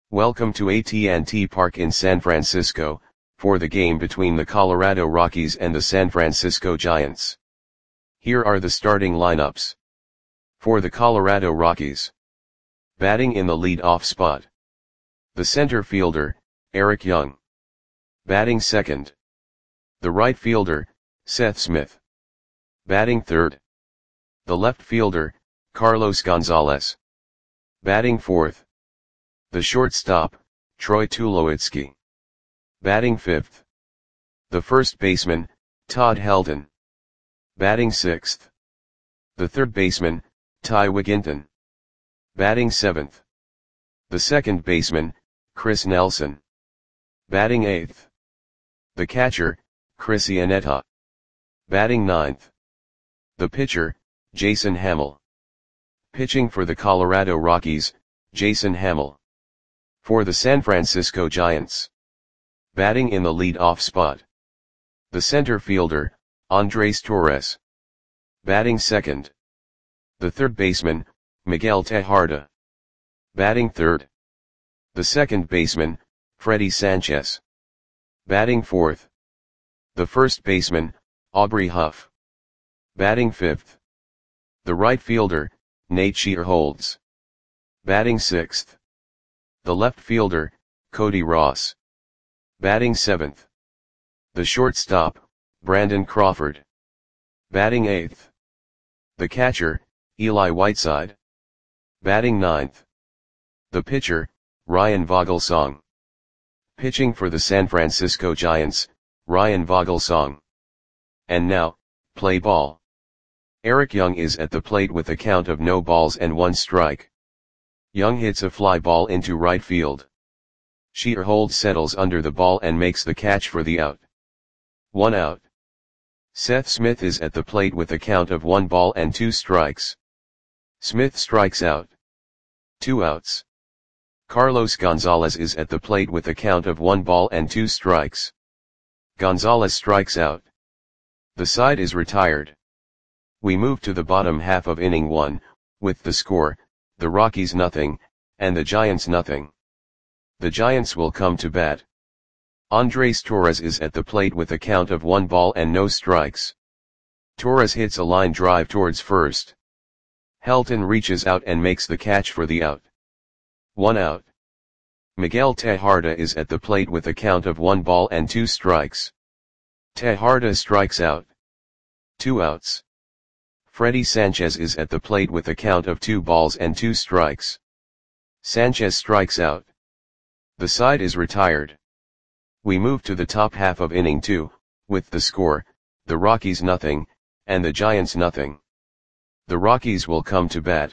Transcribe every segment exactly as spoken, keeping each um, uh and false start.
Welcome to A T and T Park in San Francisco, for the game between the Colorado Rockies and the San Francisco Giants. Here are the starting lineups. For the Colorado Rockies. Batting in the lead-off spot. The center fielder, Eric Young. Batting second. The right fielder, Seth Smith. Batting third. The left fielder, Carlos Gonzalez. Batting fourth. The shortstop, Troy Tulowitzki. Batting fifth. The first baseman, Todd Helton. Batting sixth. The third baseman, Ty Wigginton. Batting seventh. The second baseman, Chris Nelson. Batting eighth. The catcher, Chris Iannetta. Batting ninth. The pitcher, Jason Hammel. Pitching for the Colorado Rockies, Jason Hammel. For the San Francisco Giants. Batting in the lead-off spot. The center fielder, Andres Torres. Batting second. The third baseman, Miguel Tejada. Batting third. The second baseman, Freddy Sanchez. Batting fourth. The first baseman, Aubrey Huff. Batting fifth. The right fielder, Nate Shearholtz. Batting sixth. The left fielder, Cody Ross. Batting seventh. The shortstop, Brandon Crawford. Batting eighth. The catcher, Eli Whiteside. Batting ninth. The pitcher, Ryan Vogelsong. Pitching for the San Francisco Giants, Ryan Vogelsong. And now, play ball. Eric Young is at the plate with a count of no balls and one strike. Young hits a fly ball into right field. Shearholtz settles under the ball and makes the catch for the out. One out. Seth Smith is at the plate with a count of one ball and two strikes. Smith strikes out. Two outs. Carlos Gonzalez is at the plate with a count of one ball and two strikes. Gonzalez strikes out. The side is retired. We move to the bottom half of inning one, with the score, the Rockies nothing, and the Giants nothing. The Giants will come to bat. Andres Torres is at the plate with a count of one ball and no strikes. Torres hits a line drive towards first. Helton reaches out and makes the catch for the out. One out. Miguel Tejada is at the plate with a count of one ball and two strikes. Tejada strikes out. Two outs. Freddy Sanchez is at the plate with a count of two balls and two strikes. Sanchez strikes out. The side is retired. We move to the top half of inning two, with the score, the Rockies nothing, and the Giants nothing. The Rockies will come to bat.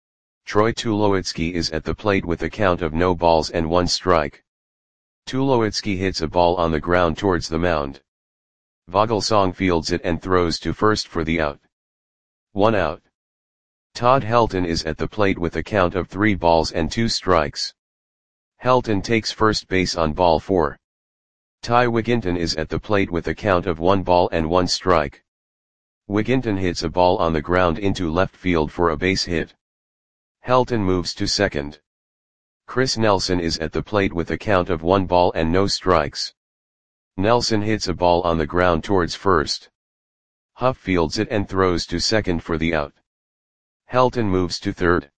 Troy Tulowitzki is at the plate with a count of no balls and one strike. Tulowitzki hits a ball on the ground towards the mound. Vogelsong fields it and throws to first for the out. One out. Todd Helton is at the plate with a count of three balls and two strikes. Helton takes first base on ball four. Ty Wigginton is at the plate with a count of one ball and one strike. Wigginton hits a ball on the ground into left field for a base hit. Helton moves to second. Chris Nelson is at the plate with a count of one ball and no strikes. Nelson hits a ball on the ground towards first. Huff fields it and throws to second for the out. Helton moves to third.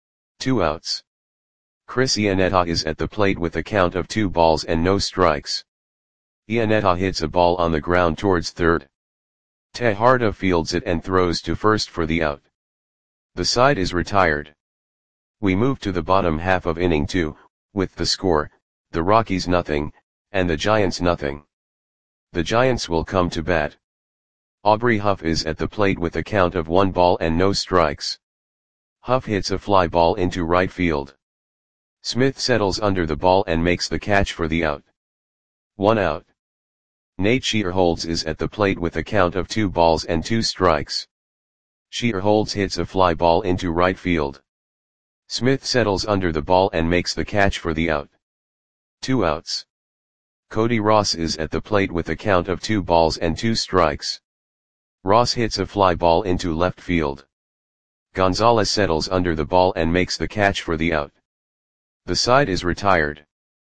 Two outs. Chris Iannetta is at the plate with a count of two balls and no strikes. Iannetta hits a ball on the ground towards third. Tejada fields it and throws to first for the out. The side is retired. We move to the bottom half of inning two, with the score, the Rockies nothing, and the Giants nothing. The Giants will come to bat. Aubrey Huff is at the plate with a count of one ball and no strikes. Huff hits a fly ball into right field. Smith settles under the ball and makes the catch for the out. One out. Nate Shearholtz is at the plate with a count of two balls and two strikes. Shearholtz hits a fly ball into right field. Smith settles under the ball and makes the catch for the out. Two outs. Cody Ross is at the plate with a count of two balls and two strikes. Ross hits a fly ball into left field. Gonzalez settles under the ball and makes the catch for the out. The side is retired.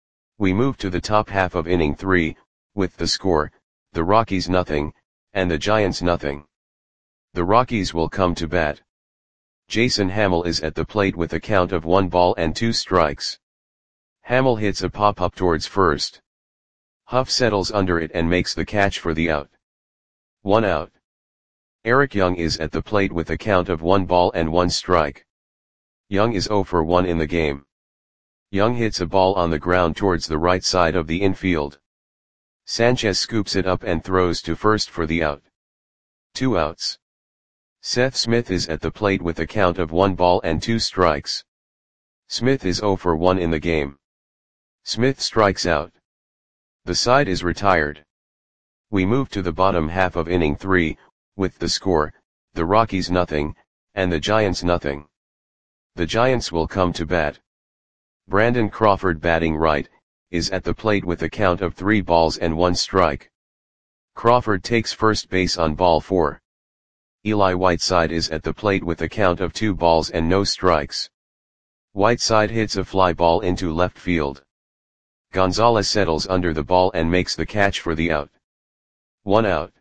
We move to the top half of inning three, with the score, the Rockies nothing, and the Giants nothing. The Rockies will come to bat. Jason Hammel is at the plate with a count of one ball and two strikes. Hammel hits a pop-up towards first. Huff settles under it and makes the catch for the out. One out. Eric Young is at the plate with a count of one ball and one strike. Young is zero for one in the game. Young hits a ball on the ground towards the right side of the infield. Sanchez scoops it up and throws to first for the out. Two outs. Seth Smith is at the plate with a count of one ball and two strikes. Smith is zero for one in the game. Smith strikes out. The side is retired. We move to the bottom half of inning three, with the score, the Rockies nothing, and the Giants nothing. The Giants will come to bat. Brandon Crawford, batting right, is at the plate with a count of three balls and one strike. Crawford takes first base on ball four. Eli Whiteside is at the plate with a count of two balls and no strikes. Whiteside hits a fly ball into left field. Gonzalez settles under the ball and makes the catch for the out. One out.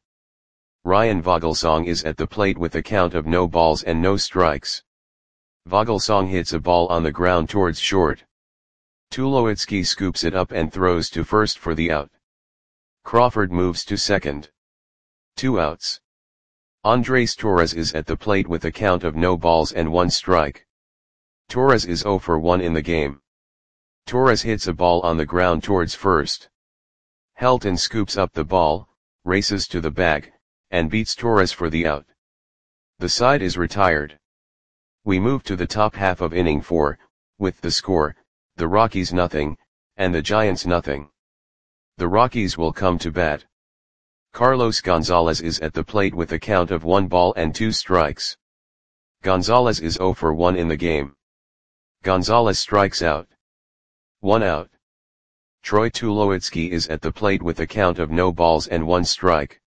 Ryan Vogelsong is at the plate with a count of no balls and no strikes. Vogelsong hits a ball on the ground towards short. Tulowitzki scoops it up and throws to first for the out. Crawford moves to second. Two outs. Andres Torres is at the plate with a count of no balls and one strike. Torres is zero for one in the game. Torres hits a ball on the ground towards first. Helton scoops up the ball, races to the bag, and beats Torres for the out. The side is retired. We move to the top half of inning four, with the score, the Rockies nothing, and the Giants nothing. The Rockies will come to bat. Carlos Gonzalez is at the plate with a count of one ball and two strikes. Gonzalez is zero for one in the game. Gonzalez strikes out. One out. Troy Tulowitzki is at the plate with a count of no balls and one strike.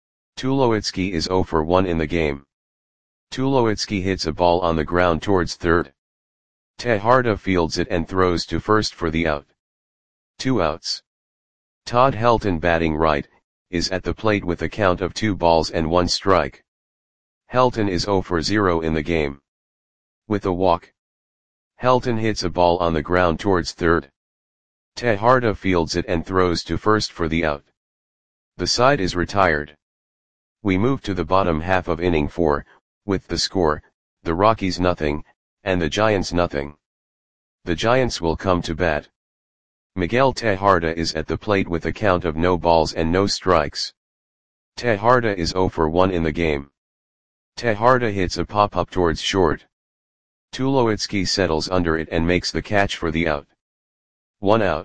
Tulowitzki is zero for one in the game. Tulowitzki hits a ball on the ground towards third. Tejarda fields it and throws to first for the out. Two outs. Todd Helton, batting right, is at the plate with a count of two balls and one strike. Helton is zero for zero in the game. With a walk. Helton hits a ball on the ground towards third. Tejarda fields it and throws to first for the out. The side is retired. We move to the bottom half of inning four, with the score, the Rockies nothing, and the Giants nothing. The Giants will come to bat. Miguel Tejarda is at the plate with a count of no balls and no strikes. Tejarda is zero for one in the game. Tejarda hits a pop-up towards short. Tulowitzki settles under it and makes the catch for the out. One out.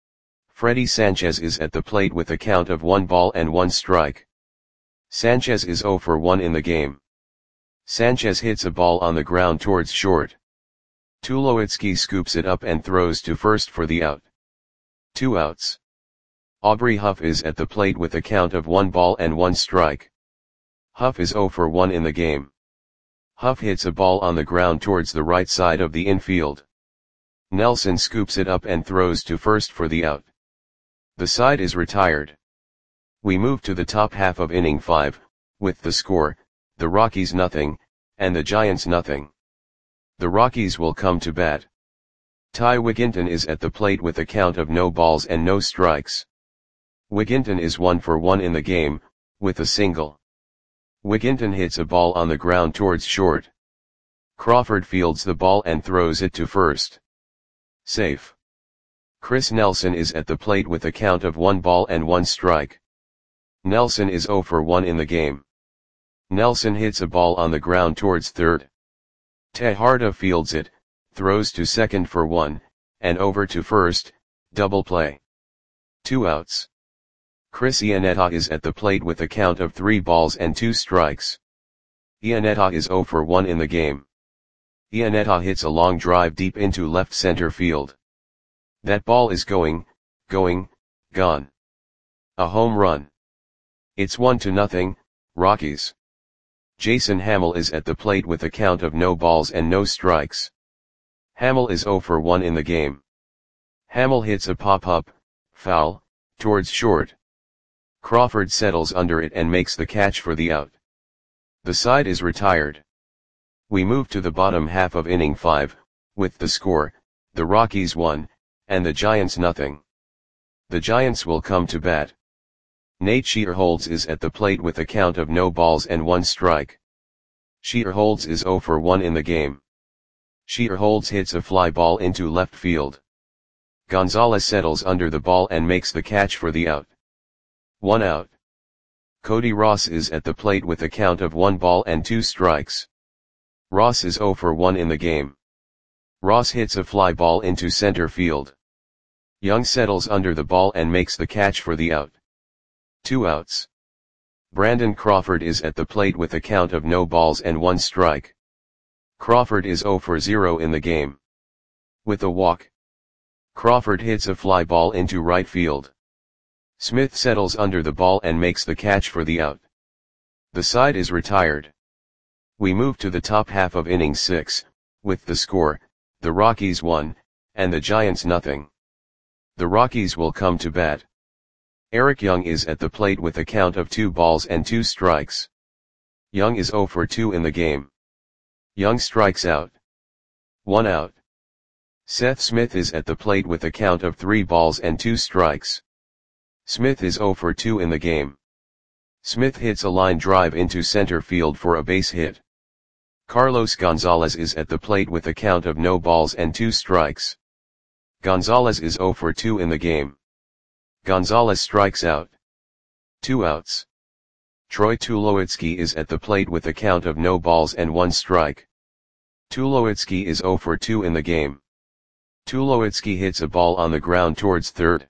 Freddy Sanchez is at the plate with a count of one ball and one strike. Sanchez is zero for one in the game. Sanchez hits a ball on the ground towards short. Tulowitzki scoops it up and throws to first for the out. Two outs. Aubrey Huff is at the plate with a count of one ball and one strike. Huff is zero for one in the game. Huff hits a ball on the ground towards the right side of the infield. Nelson scoops it up and throws to first for the out. The side is retired. We move to the top half of inning five, with the score, the Rockies nothing, and the Giants nothing. The Rockies will come to bat. Ty Wigginton is at the plate with a count of no balls and no strikes. Wigginton is one for one in the game, with a single. Wigginton hits a ball on the ground towards short. Crawford fields the ball and throws it to first. Safe. Chris Nelson is at the plate with a count of one ball and one strike. Nelson is zero for one in the game. Nelson hits a ball on the ground towards third. Tejarda fields it, throws to second for one, and over to first, double play. Two outs. Chris Iannetta is at the plate with a count of three balls and two strikes. Iannetta is zero for one in the game. Iannetta hits a long drive deep into left center field. That ball is going, going, gone. A home run. It's one to nothing, Rockies. Jason Hammel is at the plate with a count of no balls and no strikes. Hamill is zero for one in the game. Hamill hits a pop-up, foul, towards short. Crawford settles under it and makes the catch for the out. The side is retired. We move to the bottom half of inning five, with the score, the Rockies one, and the Giants nothing. The Giants will come to bat. Nate Scheerholz is at the plate with a count of no balls and one strike. Scheerholz is zero for one in the game. Scheerholz hits a fly ball into left field. Gonzalez settles under the ball and makes the catch for the out. One out. Cody Ross is at the plate with a count of one ball and two strikes. Ross is zero for one in the game. Ross hits a fly ball into center field. Young settles under the ball and makes the catch for the out. Two outs. Brandon Crawford is at the plate with a count of no balls and one strike. Crawford is zero for zero in the game. With a walk, Crawford hits a fly ball into right field. Smith settles under the ball and makes the catch for the out. The side is retired. We move to the top half of inning six, with the score, the Rockies one, and the Giants nothing. The Rockies will come to bat. Eric Young is at the plate with a count of two balls and two strikes. Young is zero for two in the game. Young strikes out. One out. Seth Smith is at the plate with a count of three balls and two strikes. Smith is zero for two in the game. Smith hits a line drive into center field for a base hit. Carlos Gonzalez is at the plate with a count of no balls and two strikes. Gonzalez is zero for two in the game. Gonzalez strikes out. Two outs. Troy Tulowitzki is at the plate with a count of no balls and one strike. Tulowitzki is zero for two in the game. Tulowitzki hits a ball on the ground towards third.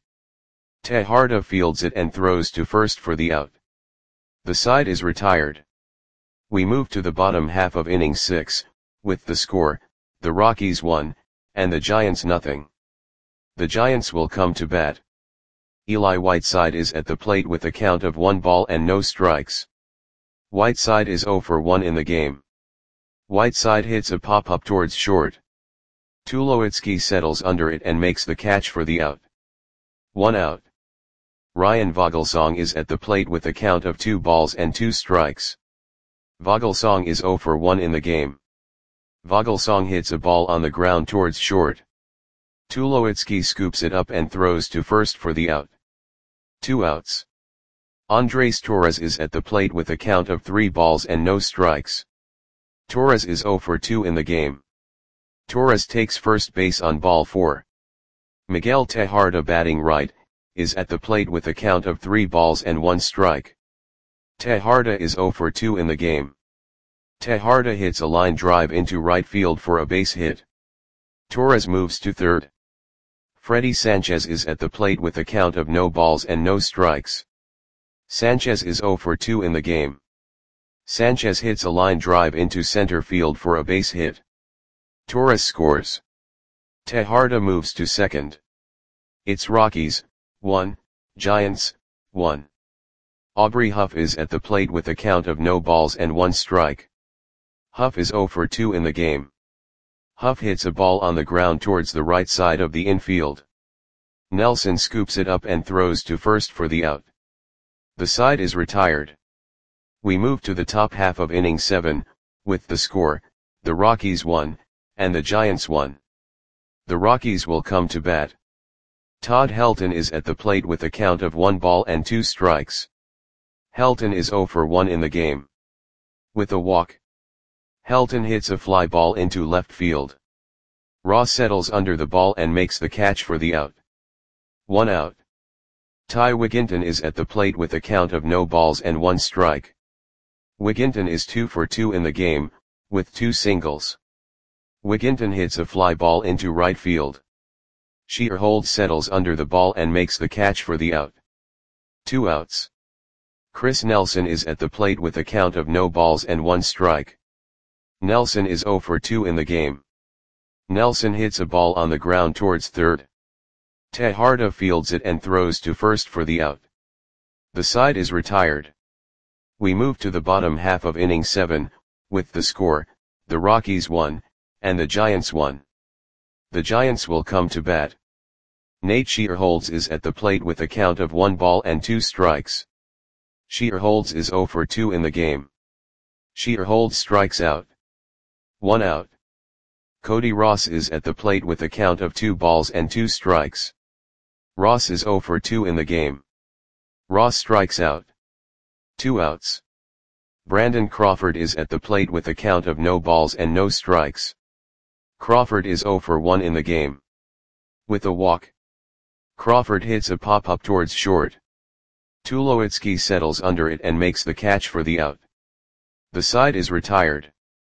Tejada fields it and throws to first for the out. The side is retired. We move to the bottom half of inning six, with the score, the Rockies one, and the Giants nothing. The Giants will come to bat. Eli Whiteside is at the plate with a count of one ball and no strikes. Whiteside is zero for one in the game. Whiteside hits a pop-up towards short. Tulowitzki settles under it and makes the catch for the out. One out. Ryan Vogelsong is at the plate with a count of two balls and two strikes. Vogelsong is zero for one in the game. Vogelsong hits a ball on the ground towards short. Tulowitzki scoops it up and throws to first for the out. Two outs. Andres Torres is at the plate with a count of three balls and no strikes. Torres is zero for two in the game. Torres takes first base on ball four. Miguel Tejada, batting right, is at the plate with a count of three balls and one strike. Tejada is zero for two in the game. Tejada hits a line drive into right field for a base hit. Torres moves to third. Freddy Sanchez is at the plate with a count of no balls and no strikes. Sanchez is zero for two in the game. Sanchez hits a line drive into center field for a base hit. Torres scores. Tejada moves to second. It's Rockies, one, Giants, one. Aubrey Huff is at the plate with a count of no balls and one strike. Huff is zero for two in the game. Huff hits a ball on the ground towards the right side of the infield. Nelson scoops it up and throws to first for the out. The side is retired. We move to the top half of inning seven, with the score, the Rockies one, and the Giants one. The Rockies will come to bat. Todd Helton is at the plate with a count of one ball and two strikes. Helton is zero for one in the game. With a walk, Helton hits a fly ball into left field. Ross settles under the ball and makes the catch for the out. One out. Ty Wigginton is at the plate with a count of no balls and one strike. Wigginton is two for two in the game, with two singles. Wigginton hits a fly ball into right field. Scheerholz settles under the ball and makes the catch for the out. Two outs. Chris Nelson is at the plate with a count of no balls and one strike. Nelson is zero for two in the game. Nelson hits a ball on the ground towards third. Tejada fields it and throws to first for the out. The side is retired. We move to the bottom half of inning seven, with the score, the Rockies one, and the Giants one. The Giants will come to bat. Nate Shearholds is at the plate with a count of one ball and two strikes. Shearholds is zero for two in the game. Shearholds strikes out. One out. Cody Ross is at the plate with a count of two balls and two strikes. Ross is zero for two in the game. Ross strikes out. Two outs. Brandon Crawford is at the plate with a count of no balls and no strikes. Crawford is zero for one in the game. With a walk. Crawford hits a pop-up towards short. Tulowitzki settles under it and makes the catch for the out. The side is retired.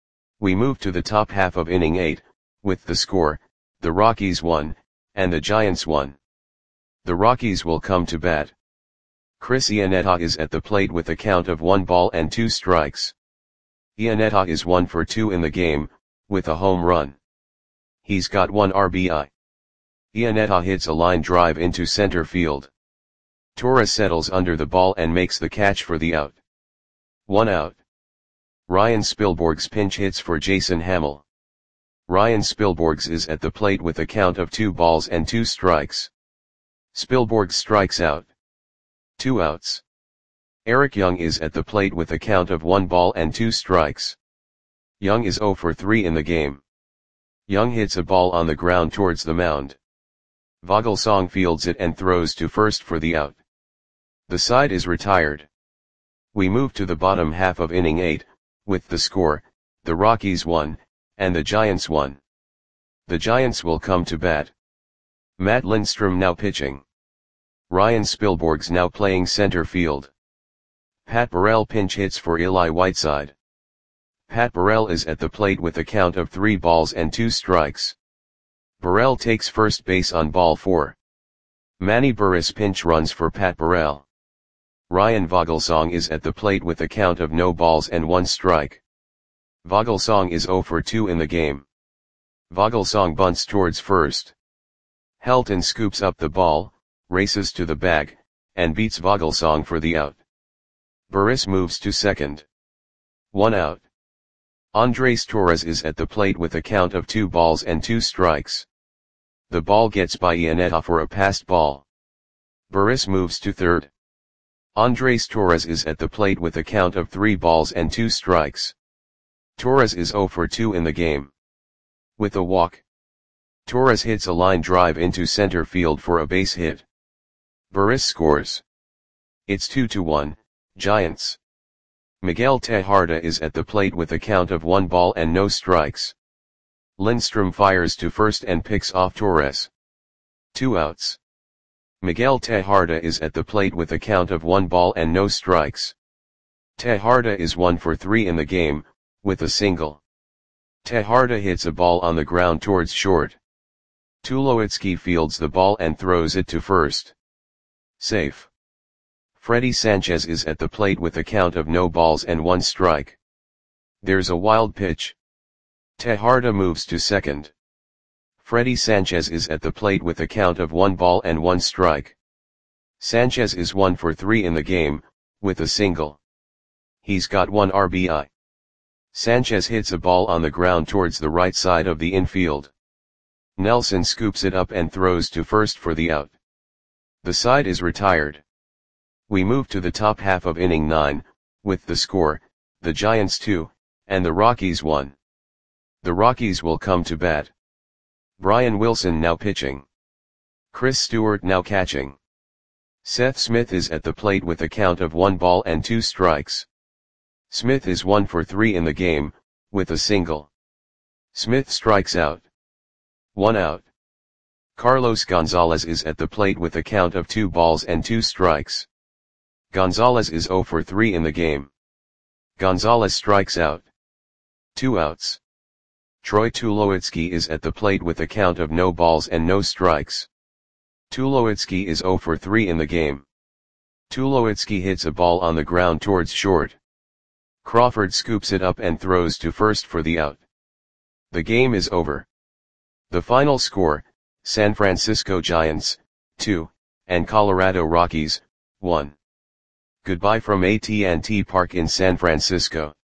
We move to the top half of inning eight, with the score, the Rockies won, and the Giants won. The Rockies will come to bat. Chris Iannetta is at the plate with a count of one ball and two strikes. Iannetta is one for two in the game, with a home run. He's got one R B I. Iannetta hits a line drive into center field. Torres settles under the ball and makes the catch for the out. One out. Ryan Spilborghs pinch hits for Jason Hammel. Ryan Spilborghs is at the plate with a count of two balls and two strikes. Spilborghs strikes out. Two outs. Eric Young is at the plate with a count of one ball and two strikes. Young is zero for three in the game. Young hits a ball on the ground towards the mound. Vogelsong fields it and throws to first for the out. The side is retired. We move to the bottom half of inning eight, with the score, the Rockies won, and the Giants won. The Giants will come to bat. Matt Lindstrom now pitching. Ryan Spilborghs now playing center field. Pat Burrell pinch hits for Eli Whiteside. Pat Burrell is at the plate with a count of three balls and two strikes. Burrell takes first base on ball four. Manny Burris pinch runs for Pat Burrell. Ryan Vogelsong is at the plate with a count of no balls and one strike. Vogelsong is zero for two in the game. Vogelsong bunts towards first. Helton scoops up the ball, races to the bag, and beats Vogelsong for the out. Burris moves to second. One out. Andres Torres is at the plate with a count of two balls and two strikes. The ball gets by Iannetta for a passed ball. Burris moves to third. Andres Torres is at the plate with a count of three balls and two strikes. Torres is zero for two in the game. With a walk. Torres hits a line drive into center field for a base hit. Burris scores. It's two to one, Giants. Miguel Tejada is at the plate with a count of one ball and no strikes. Lindstrom fires to first and picks off Torres. Two outs. Miguel Tejada is at the plate with a count of one ball and no strikes. Tejada is one for three in the game, with a single. Tejada hits a ball on the ground towards short. Tulowitzki fields the ball and throws it to first. Safe. Freddy Sanchez is at the plate with a count of no balls and one strike. There's a wild pitch. Tejada moves to second. Freddy Sanchez is at the plate with a count of one ball and one strike. Sanchez is one for three in the game, with a single. He's got one R B I. Sanchez hits a ball on the ground towards the right side of the infield. Nelson scoops it up and throws to first for the out. The side is retired. We move to the top half of inning nine, with the score, the Giants two, and the Rockies one. The Rockies will come to bat. Brian Wilson now pitching. Chris Stewart now catching. Seth Smith is at the plate with a count of one ball and two strikes. Smith is one for three in the game, with a single. Smith strikes out. One out. Carlos Gonzalez is at the plate with a count of two balls and two strikes. Gonzalez is zero for three in the game. Gonzalez strikes out. Two outs. Troy Tulowitzki is at the plate with a count of no balls and no strikes. Tulowitzki is zero for three in the game. Tulowitzki hits a ball on the ground towards short. Crawford scoops it up and throws to first for the out. The game is over. The final score, San Francisco Giants, two, and Colorado Rockies, one. Goodbye from A T and T Park in San Francisco.